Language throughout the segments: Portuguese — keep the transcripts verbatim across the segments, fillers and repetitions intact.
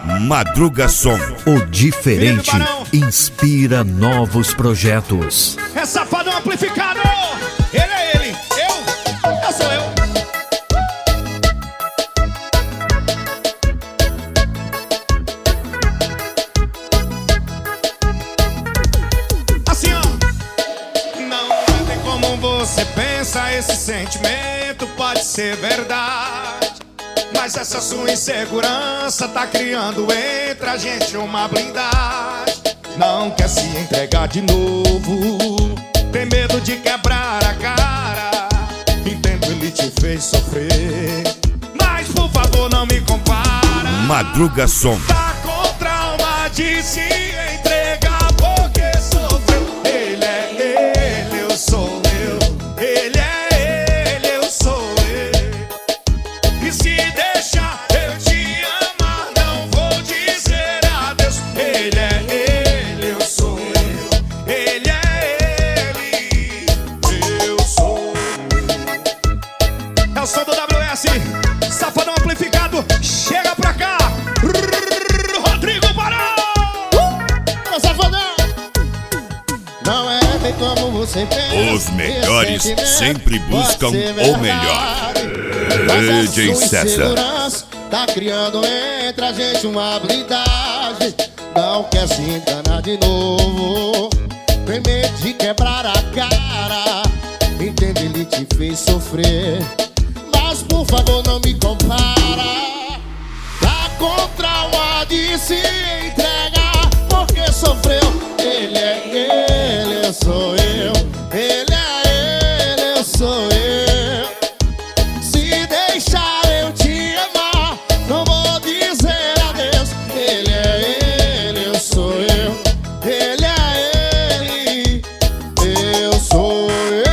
Madruga Som. O diferente inspira novos projetos. É Safadão amplificado. Ele é ele, eu, eu sou eu. Assim ó. Não tem como você pensa, esse sentimento pode ser verdade, mas essa sua insegurança tá criando entre a gente uma blindagem. Não quer se entregar de novo, tem medo de quebrar a cara. Entendo, ele te fez sofrer, mas por favor não me compara. Madruga Som. Tá com trauma de se entregar porque sofreu. Ele é ele, eu sou eu. Ele é ele, eu sou eu. E se deixar eu te amar, não vou dizer adeus. Ele é ele, eu sou eu. Ele é ele, eu sou eu. É o som do W S, Safadão amplificado. Chega pra cá, Rodrigo Barão. Uh! Safadão. Não é bem como você pensa. Os melhores sempre buscam o melhor. D J César tá criando entre a gente uma blindagem. Não quer se enganar de novo, tem medo de quebrar a cara. Entende, ele te fez sofrer, mas por favor não me compara. Tá com trauma de se entregar porque sofreu. Ele é ele, eu sou eu. Ele é ele, eu sou eu. Se deixar eu te amar, não vou dizer adeus. Ele é ele, eu sou eu. Ele é ele, eu sou eu.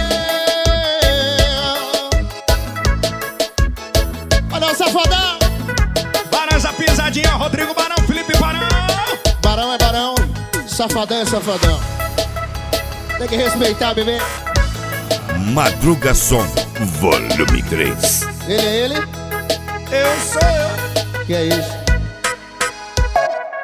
Olha o Safadão. Barões a pisadinha, Rodrigo Barão, Felipe Barão. Barão é barão, Safadão é safadão. Tem que respeitar, bebê. Madruga Som, volume três. Ele é ele, Eu sou eu. que é isso?